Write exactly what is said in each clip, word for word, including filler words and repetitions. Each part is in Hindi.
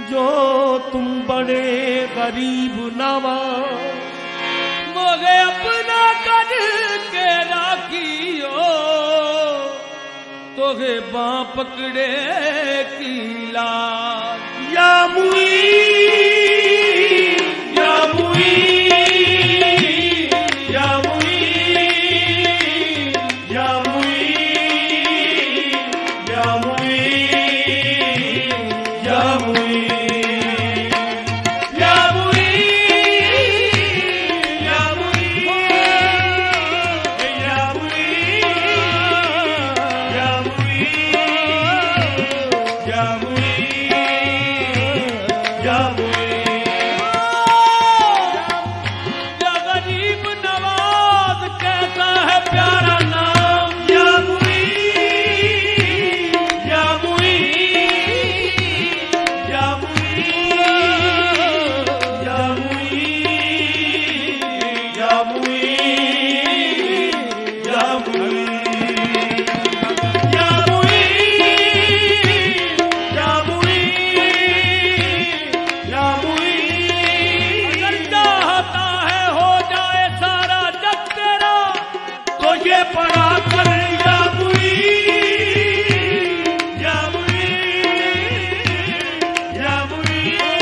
जो तुम बड़े गरीब नवाज मोगे अपना कर के राखियो तोगे बाँ पकड़े की लाज या मुई या मुई या मुई या मुई या मुई या मुई या मुई या मुई या मुई या मुई या मुई या मुई या गरीब नवाज कैसा है प्यारा नाम या मुई या मुई या मुई या मुई या मुई या मुई या मुई या मुई या मुई अगर चाहता है हो जाए सारा जग तेरा तो ये पढ़ा कर या मुई या मुई या मुई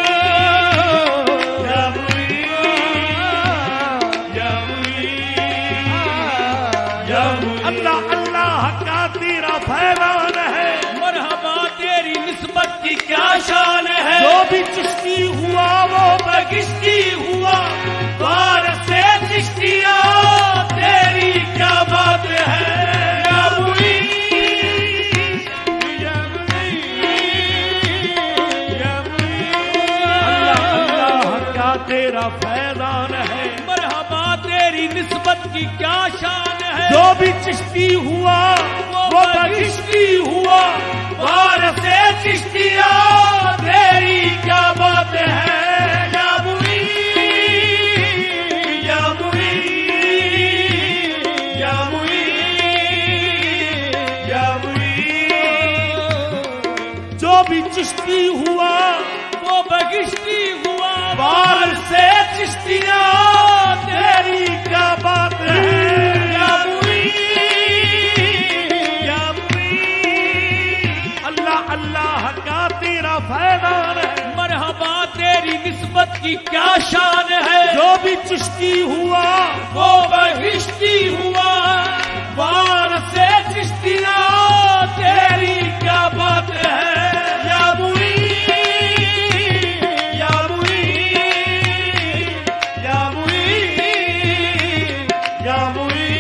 या मुई या मुई या मुई अल्लाह अल्लाह का तेरा फैलान है मरहबा तेरी निस्बत की क्या शान है जो भी चिश्ती हुआ वो बगिश्ती हुआ बार से चिश्तिया तेरी क्या बात है या मुई या मुई या मुई अल्लाह अल्लाह का तेरा फैलान है मरहबा तेरी निस्बत की क्या शान है जो भी चिश्ती हुआ वो बगिश्ती हुआ बार से चिश्तिया तेरी क्या बात है या मुई या मुई या मुई या मुई जो भी चिश्ती हुआ वो बगिश्ती हुआ बार से चिश्तिया तेरी क्या बात है या मुई या मुई अल्लाह अल्लाह का तेरा फैलान है मरहबा तेरी निस्बत की क्या शान है जो भी चिश्ती हुआ वो बहिश्ती हुआ बार से चिश्तिया तेरी क्या बात है या मुई या मुई या मुई या मुई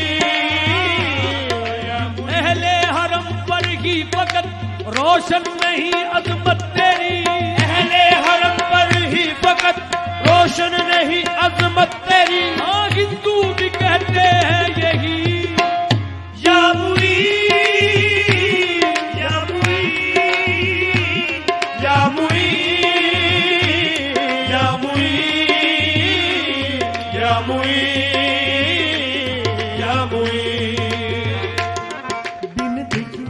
अहले हरम पर ही फकत रोशन नहीं अजमत तेरी अहले हरम पर ही फकत रोशन नहीं अजमत तेरी हाँ हिंदू भी कहते हैं यही या मुई या मुई या मुई या मुई या मुई या मुई बिन देखी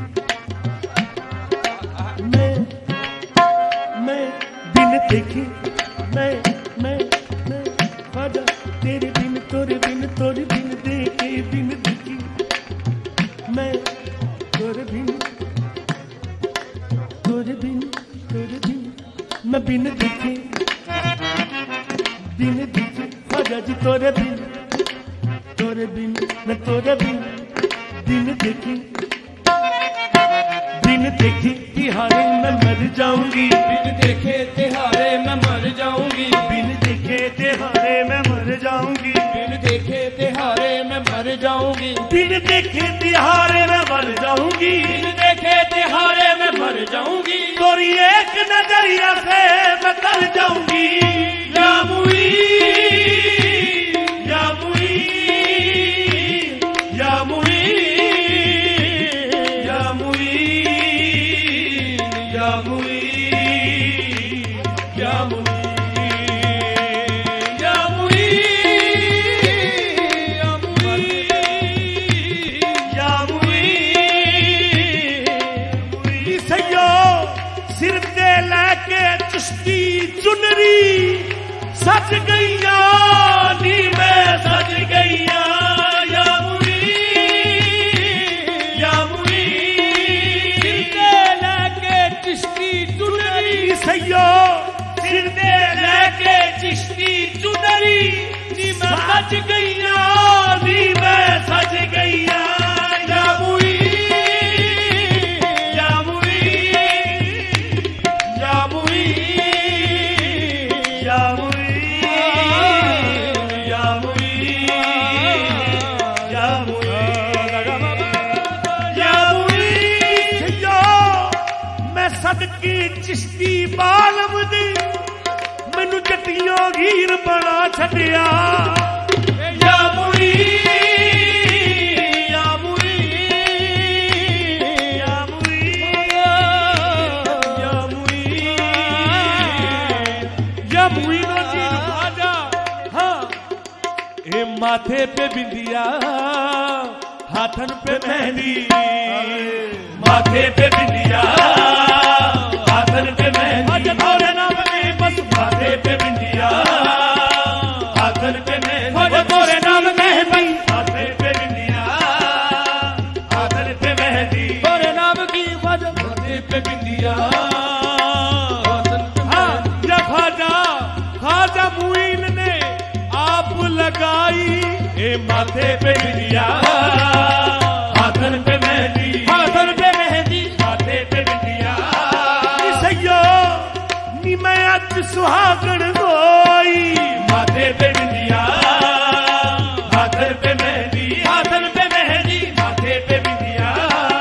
मैं मैं बिन देखी मैं मैं मैं खाजा तेरे बिन तोरे बिन तोरे बिन देखे बिन देखी मैं तोरे बिन तोरे बिन तोरे बिन मैं बिन देखे बिन देखे खाजा जी तोरे बिन तोरे बिन मैं तोरे बिन बिन देखी बिन देखे तिहारे मैं मर जाऊंगी बिन देखे तिहारे मैं मर जाऊंगी बिन देखे तिहारे मैं मर जाऊंगी बिन देखे तिहारे मैं मर जाऊंगी बिन देखे तिहारे मैं मर जाऊंगी बिन देखे तिहारे मैं मर जाऊंगी तोरी एक नजरिया से मैं तर जाऊंगी या मुई या मुई या मुई या मुई या मुई या मुई या मुई या मुई या मुई सैयो सिर ते लैके चिश्ती चुनरी सज गईया नी मैं सज गईया या मुई या मुई सिर ते लैके चिश्ती चुनरी सैयो सिर ते लैके चिश्ती चुनरी नी मैं सज गईया नी मैं सज गईया या मुई या मुई या मुई या मुई या मुई या मुई या मुई सैयो मैं सदकी चिश्ती बालम दी मैनू जटियों हीर बना छड़िया या मुई या मुई या मुई या मुई या मुई नो जी आजा हाँ ए माथे पे बिंदिया हाथन पे मेहंदी माथे पे बिंदिया हाथन पे मेहंदी थोड़े नाम में बस माथे पे बिंदिया हाथन पे मेहंदी थोड़े नाम मेहंदी माथे पे बिंदिया हाथन पे मेहंदी थोड़े नाम की वजह माथे पे बिंदिया हाथन पे हाँ या ख्वाजा ख्वाजा मुइन ने आप लगाई ए माथे पे बिंदिया हाथन पे मेहंदी हाथन पे मेहंदी माथे पे बिंदिया सैयो नी मैं अज सुहागण होई माथे पे बिंदिया हाथन पे मेहंदी हाथन पे मेहंदी माथे पे बिंदिया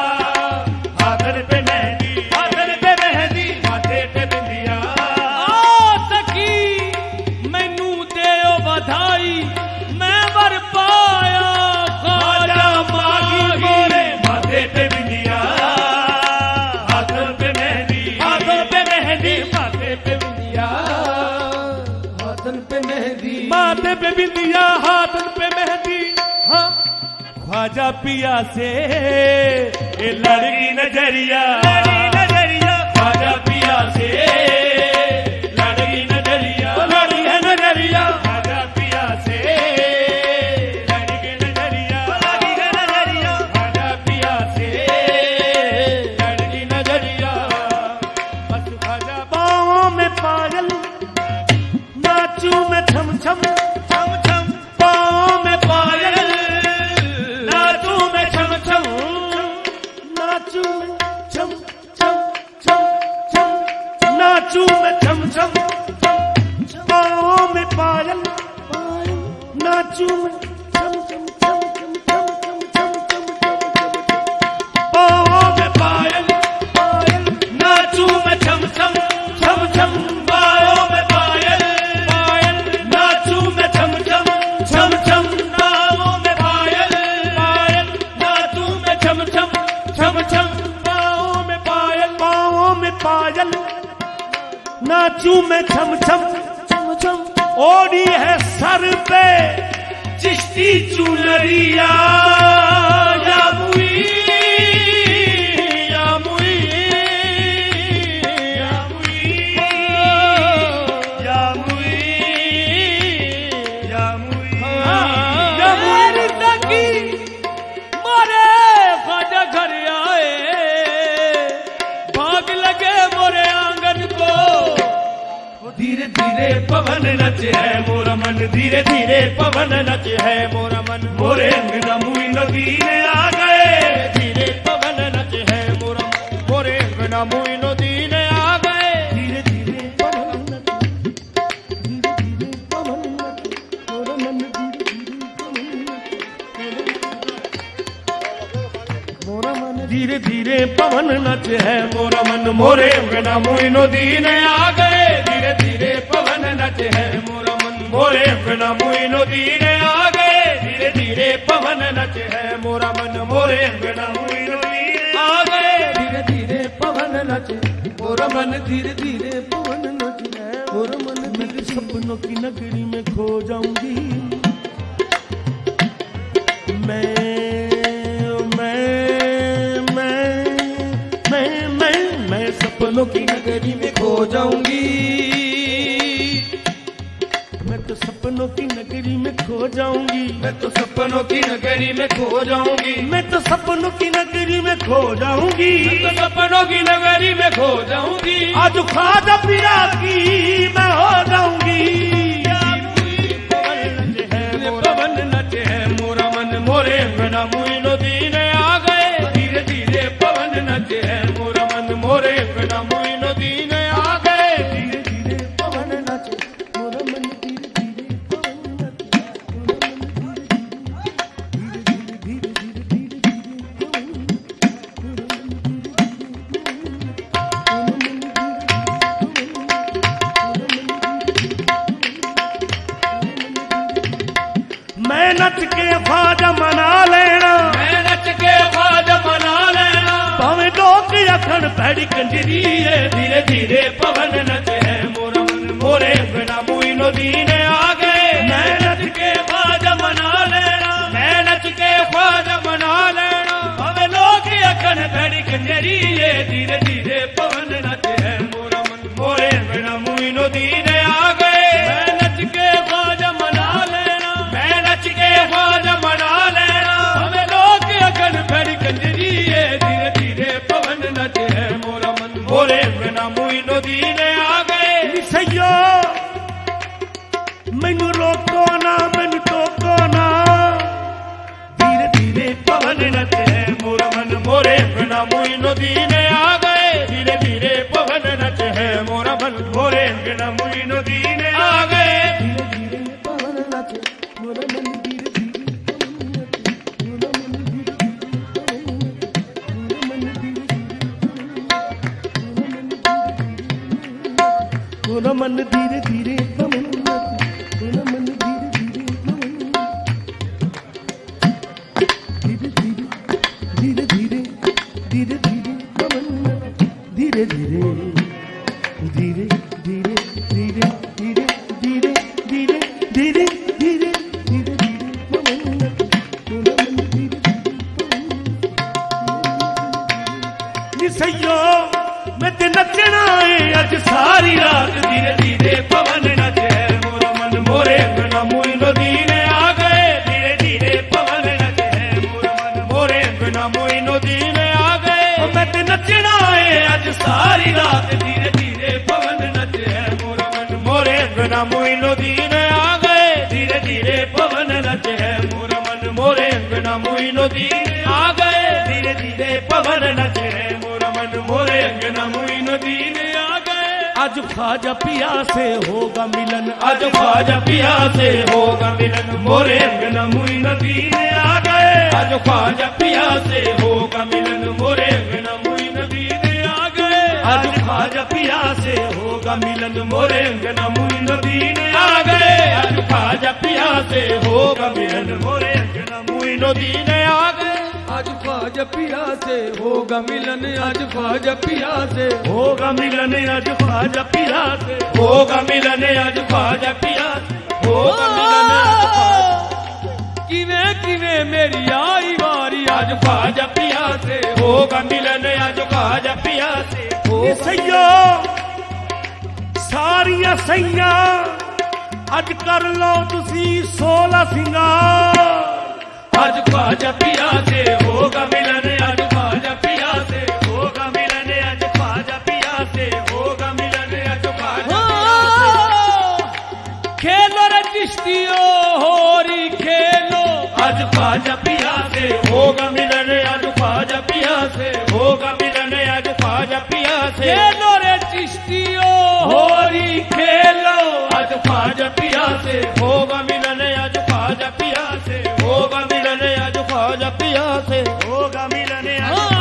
हाथन पे मेहंदी हाथन पे मेहंदी माथे पे बिंदिया ओ सखी मैनू देओ बधाई मैं वर पाया ख्वाजा मागी गोरे माथे पे बिंदिया हाथन पे मेहंदी हाथन पे मेहंदी माथे पे बिंदिया हाथन पे मेहंदी माथे पे बिंदिया हाथन पे मेहंदी हाँ ख्वाजा पिया से ए लड़की नजरिया नजरिया ख्वाजा पिया से लड़की नजरिया लड़की है नजरिया ख्वाजा पिया से लड़की नजरिया लड़की है नजरिया ख्वाजा पिया से लड़की नजरिया बस ख्वाजा पाँवों में पायल नाचू में छम छम छम छम पाँवों में पायल नाचू में छम छम नाचू में छम छम छम छम नाचू में छम छम पाँवों में पायल नाचू में छम छम छम छम छम छम छम छम पाँवों में पायल नाचू में छम छम छम छम पाँवों में पायल नाचू में छम छम छम छम पाँवों में पायल नाचू में छम छम छम छम पाँवों में पायल पाँवों में पायल नाचू में छम छम छम छम ओढ़ी है सर पे चिश्ती चुनरिया या मुई या मुई या मुई या मुई या मुई या मुई तकी मोरे ख्वाजा घर आए भाग लगे मोरे आंगन को धीरे धीरे पवन नचे है मोरा मन धीरे धीरे पवन नचे है मोरा मन मोरे अंगना मुई नदी ने आ गए धीरे पवन नचे है मोरा मोरे अंगना मुई नदी ने आ गए धीरे धीरे पवन नचे धीरे धीरे पवन नचे मोरा मन धीरे धीरे पवन नचे है मोरा मन मोरे अंगना मुई नदी ने आ गए धीरे धीरे पवन नचे है मोरा मन मोरे अंगना मुई नदी ने आ गए धीरे धीरे पवन नचे है मोरा मन मोरे अंगना मुई नदी ने आ गए धीरे धीरे पवन नचे मोरा मन धीरे धीरे पवन नचे है मोरा मन मेरे सपनों की नगरी में खो जाऊंगी मैं मैं मैं मैं मैं मैं सपनों सपनों की नगरी में खो जाऊंगी, मैं तो सपनों की नगरी में खो जाऊंगी, मैं तो सपनों की नगरी में खो जाऊंगी, मैं तो सपनों की नगरी में खो जाऊंगी, मैं तो सपनों की नगरी में खो जाऊंगी। आज ख्वाजा पिया की मैं हो जाऊंगी, पवन नचे है मोरा मन मोरे बिना मोइनुद्दीन आ गए, धीरे धीरे पवन नचे है मोरा मन मोरे बिना मोइनुद्दीन आ गए, धीरे धीरे पवन नचे मोरा मन, मैं नच के ख्वाजा मना लेना, मैं नच के ख्वाजा मना लेना, भावे लोग अखन पैड़ी कंजरी है, धीरे धीरे पवन नचे है मोरा मन मोरे बिना मोइनुद्दीन आ गए, मैं नच के ख्वाजा मना लेना, मैं नच के ख्वाजा मना लेना, भावे लोग अखन पैड़ी कंजरी है, धीरे धीरे पवन नचे है मोरा मन मोरे बिना मोइनुद्दीन आ गए, मैं नच के ख्वाजा मना लेना, मैं नच के ख्वाजा मना लेना, हमें लोग अगन भरी कंजरी है, धीरे धीरे पवन नचे है मोरा मन मोरे बिना मोइनुद्दीन आ गए। सैया मैनू रोको ना, मैनू टोको ना, धीरे धीरे पवन नचे है मोरा मन मोरे बिना मोइनुद्दीन आ गए, धीरे धीरे पवन नचे है मोरा मन मोरे बिना मोइनुद्दीन आ गए, धीरे धीरे पवन नचे मोरा मन, मोरा मन धीरे धीरे पवन नचे, मोरा मन धीरे धीरे पवन, धीरे धीरे धीरे धीरे धीरे पवन नचे, धीरे धीरे धीरे धीरे धीरे धीरे धीरे धीरे धीरे धीरे धीरे धीरे पवन नचे, मोरा मन धीरे धीरे पवन। सैयो मैं ते नचना है अज सारी रात, धीरे धीरे पवन नचे है मोरा मन मोरे बिना मोइनुद्दीन आ गए, धीरे धीरे पवन नचे है मोरा मन मोरे बिना मोइनुद्दीन आ गए, मैं ते नचना है अज सारी रात, धीरे धीरे पवन नचे है मोरा मन मोरे बिना मोइनुद्दीन आ गए, धीरे धीरे पवन नचे है मोरा मन मोरे बिना मोइनुद्दीन आ गए, धीरे धीरे पवन नचे है मोरा मन मोरे बिना मोइनुद्दीन आ गए। आज ख्वाजा पिया से होगा मिलन, आज ख्वाजा पिया से होगा मिलन, मोरे बिना मोइनुद्दीन आ गए, आज ख्वाजा पिया से होगा मिलन, मोरे बिना मोइनुद्दीन आ गए, आज ख्वाजा पिया से होगा मिलन, मोरे बिना मोइनुद्दीन आ गए, आज ख्वाजा पिया से होगा मिलन, मोरे बिना मोइनुद्दीन आ गए, आज ख्वाजा पिया से होगा मिलन, आज ख्वाजा पिया से होगा मिलन, आज ख्वाजा पिया से होगा मिलन, आज ख्वाजा पिया से होगा मिलन, किवे किवे मेरी आई वारी, आज ख्वाजा पिया से होगा मिलन, आज ख्वाजा पिया से होगा। सैया सारिया सैया अज कर लो तुसी सोलह सिंगार, आज ख्वाजा पिया से होगा मिलन, आज ख्वाजा पिया से होगा मिलन, आज ख्वाजा पिया से होगा मिलन, आज ख्वाजा खेलो रे चिश्तियो होरी खेलो, आज ख्वाजा पिया से होगा मिलन, आज ख्वाजा पिया से होगा मिलन, आज ख्वाजा पिया से खेलो रे चिश्तियो होरी खेलो, आज ख्वाजा पिया से होगा मिलन, आज ख्वाजा पिया से होगा मिलन, आज ख्वाजा पिया से होगा मिलन,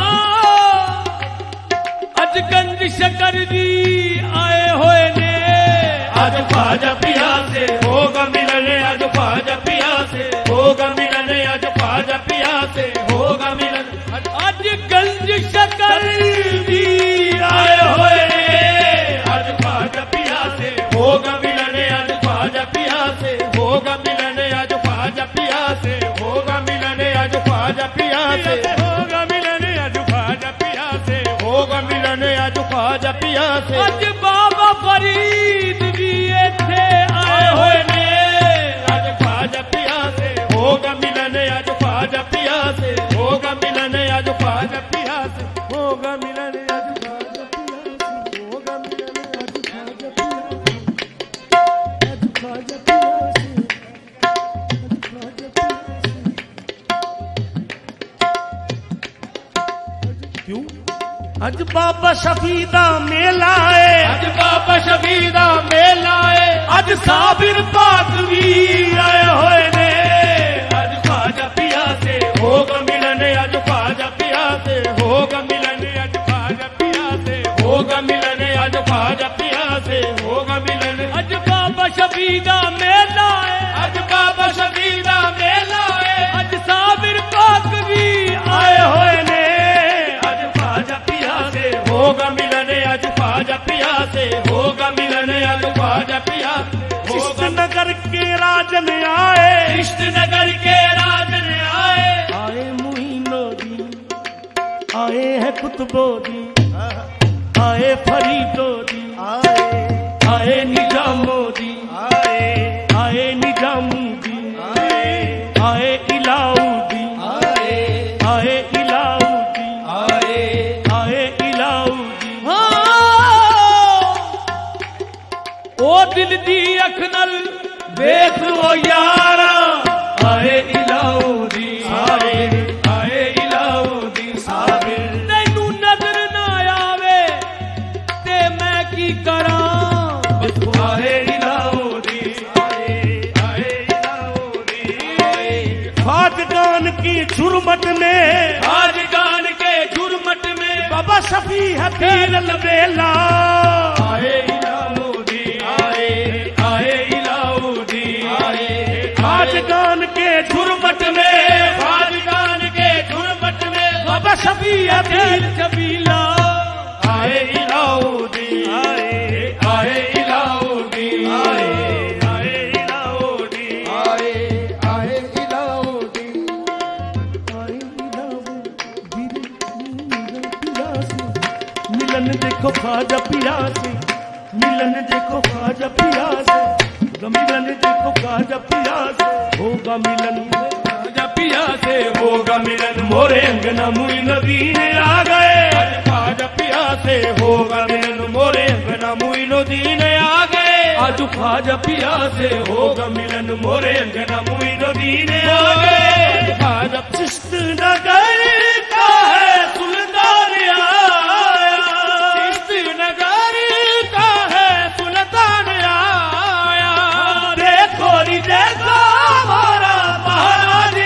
अज गंज शकर जी आए हुए ने, आज ख्वाजा पिया से होगा मिलन, आज ख्वाजा पिया से होगा मिलन, आज ख्वाजा पिया से होगा मिलन, आज गंज शकर जी आए हुए ने, आज ख्वाजा पिया से होगा मिलन, आज ख्वाजा पिया से होगा मिलन, आज ख्वाजा पिया से होगा मिलन, आज ख्वाजा पिया से होगा मिलन, आज ख्वाजा पिया से होगा मिलन, आज ख्वाजा पिया से। अज बाबा फरीद भी इत्थे आए होए ने, अज ख्वाजा पिया से होगा मिलन, अज ख्वाजा पिया से होगा मिलन, अज ख्वाजा पिया से होगा मिलन, अज ख्वाजा पिया से होगा मिलन, अज ख्वाजा पिया से, अज ख्वाजा पिया से, अज ख्वाजा पिया से। क्यों? अज बाबा शफी दा मेला है, अज बाबा शफी दा मेला है, अज साबिर पाक भी आए होए ने, अज ख्वाजा पिया से होगा मिलन, अज ख्वाजा पिया से होगा मिलन, अज ख्वाजा पिया से होगा मिलन, अज ख्वाजा पिया से होगा मिलन, अज बाबा शफी दा मेला है, अज बाबा शफी दा मेला है, अज साबिर पाक भी आए होए ने, अज ख्वाजा पिया से होगा मिलन, अज ख्वाजा पिया से होगा मिलन, अज ख्वाजा पिया से। नगर के राजन आए, इष्ट नगर के राजन आए, आए मुइनुद्दीन, आए हैं कुतुबुद्दीन, आए फरीदुद्दीन, आए आए निजामुद्दीन, आए आए निजामुद्दीन, आए आए इलाउद्दीन, आए आए इलाउद्दीन, आए आए इलाउद्दीन। हाँ ओ दिल दी अख नल देख लो यारा, आए इलाउद्दीन, आए आए इलाउद्दीन साबिर। तैनू नजर ना आवे ते मैं की करा, आए इलाउद्दीन, आए आए इलाउद्दीन, आए खाजगान की झुरमट में, खाजगान के झुरमट में बाबा शफी है पीर अलबेला, आए इलाउद्दीन, आए आए इलाउद्दीन, आए खाजगान के झुरमट में, खाजगान के झुरमट में बाबा शफी है पीर कबीला, आए इलाउद्दीन, आए आए इलाउद्दीन, आए आए इलाउद्दीन, आए आए इलाउद्दीन, आए इलाउद्दीन। मिलन देखो ख्वाजा पिया से, मिलन देखो ख्वाजा पिया से, मिलन देखो ख्वाजा पिया से होगा मिलन, ख्वाजा पिया से होगा मिलन, मोरे अंगना मुइनुद्दीन आ गए, ख्वाजा पिया से होगा मिलन, मोरे अंगना मुइनुद्दीन आ गए, आज ख्वाजा पिया से होगा मिलन, मोरे अंगना मुइनुद्दीन आ गए। ख्वाजा चिश्त नगर का है सुल्तान आया, चिश्त नगर का है सुल्तान आया, देखो री देखो हमारा महाराज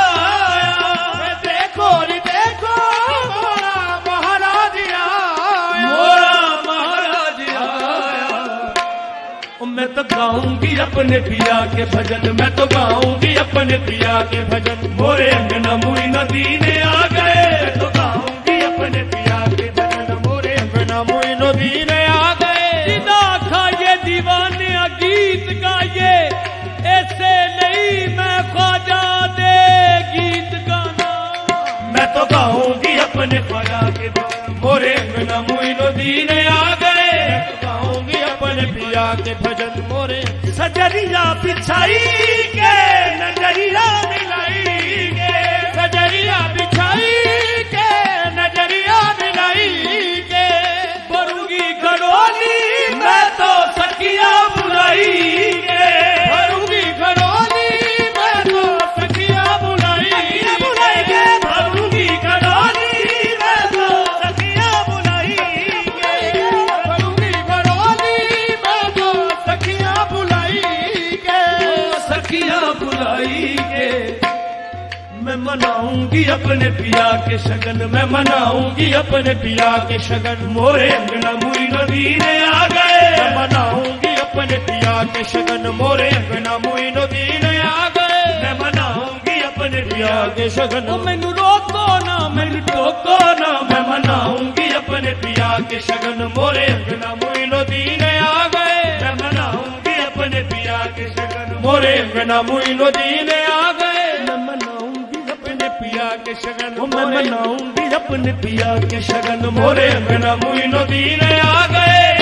आया, देखो री देखो हमारा महाराज आया, मोरा महाराज आया। मैं तो गाऊंगी अपने पिया के भजन, मैं तो गाऊंगी अपने पिया के भजन, मोरे अंगना मुइनुद्दीन आ गए, मैं तो गाऊंगी अपने पिया के भजन, मोरे अंगना मुइनुद्दीन आ गए। जिदा खाए दीवाने गीत गाइए, ऐसे नहीं मैं ख्वाजा दे गीत गाना, मैं तो गाऊंगी अपने ख्वाजा के भजन, मोरे अंगना मुइनुद्दीन आ गए, मैं तो गाऊंगी अपने पिया के भजन, मोरे सजरिया बिछाई के नजरिया मिलाई के, सजरिया बिछाई के नजरिया मिलाई के, भरूंगी घरोली मैं तो सखिया बुलाई के, भरूंगी घरोली मैं तो सखिया बुलाई बुलाई के, भरूंगी घरोली मैं तो सखिया बुलाई के, भरूंगी घरोली मैं तो सखिया बुलाई के, सखिया बुलाई के। मैं मनाऊंगी अपने पिया के शगन, मैं मनाऊंगी अपने पिया के शगन, मोरे अंगना मुइनुद्दीन आ गए, मैं मनाऊंगी अपने पिया के शगन, मोरे अंगना मुइनुद्दीन आ गए, मैं मनाऊंगी अपने पिया के शगन। मैनू रोको ना मैनू टोको ना, मैं मनाऊंगी अपने पिया के शगन, मोरे अंगना मुइनुद्दीन आ गए, मैं मनाऊंगी अपने पिया के शगन, मोरे अंगना मुइनुद्दीन आ गए, मैं मनाऊंगी अपने पिया के शगन, मैं मनाऊंगी अपने पिया के शगन, मोरे अंगना मुइनुद्दीन आ गए।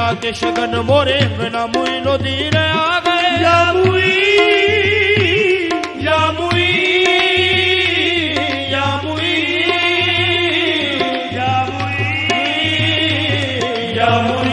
के शगन मोरे बिना मुई नो दीन आ गए या मुई या मुई या मुई या मुई या मुई